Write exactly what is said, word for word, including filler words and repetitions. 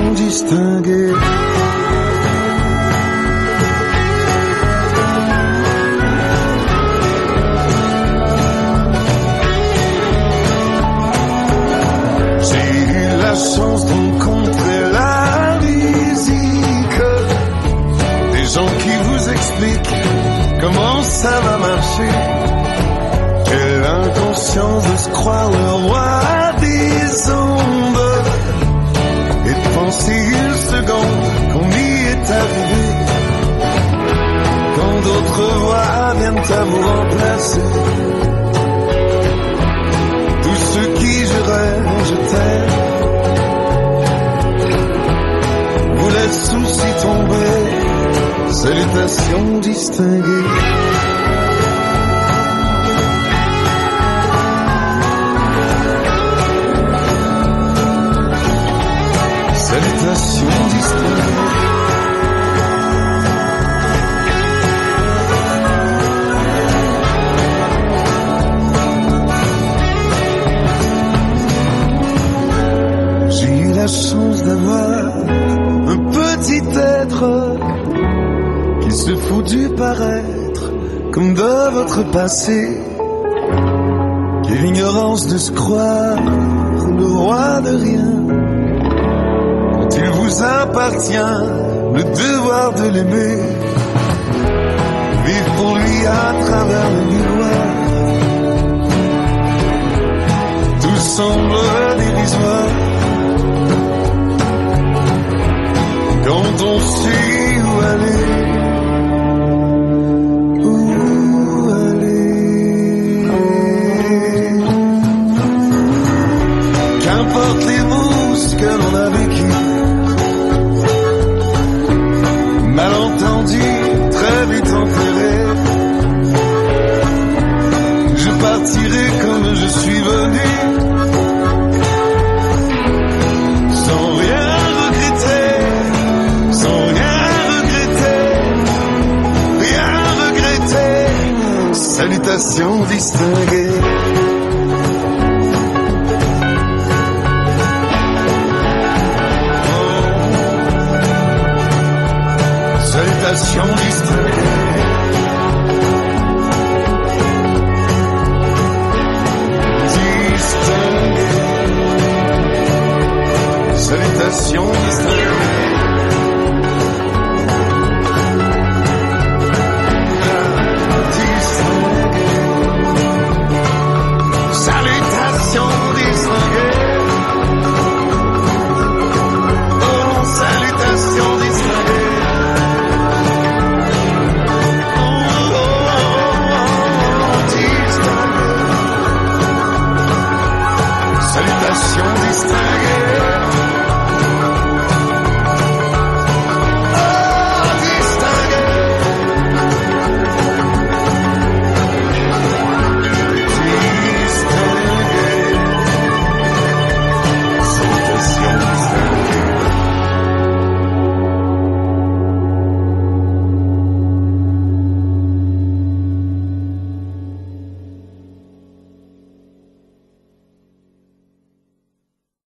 distinguées. La chance de rencontrer la musique, des gens qui vous expliquent comment ça va marcher. Quelle inconscience de se croire le roi des ondes et de penser une seconde qu'on y est arrivé, quand d'autres voix viennent à vous remplacer. Tous ceux qui juraient je t'aime vous laisse soucis tomber, salutations distinguées. Salutations distinguées. J'ai eu la chance d'avoir un petit être qui se fout du paraître comme de votre passé, qui a l'ignorance de se croire le roi de rien, quand il vous appartient le devoir de l'aimer, vivre pour lui à travers le miroir. Tout semble dérisoire quand on sait où aller, où aller. Qu'importe les mousses que l'on a vécues, malentendus, très vite enterrés, je partirai comme je suis venu, sans rien regretter. Salutations distinguées. Salutations distinguées. Distinguées. Salutations distinguées.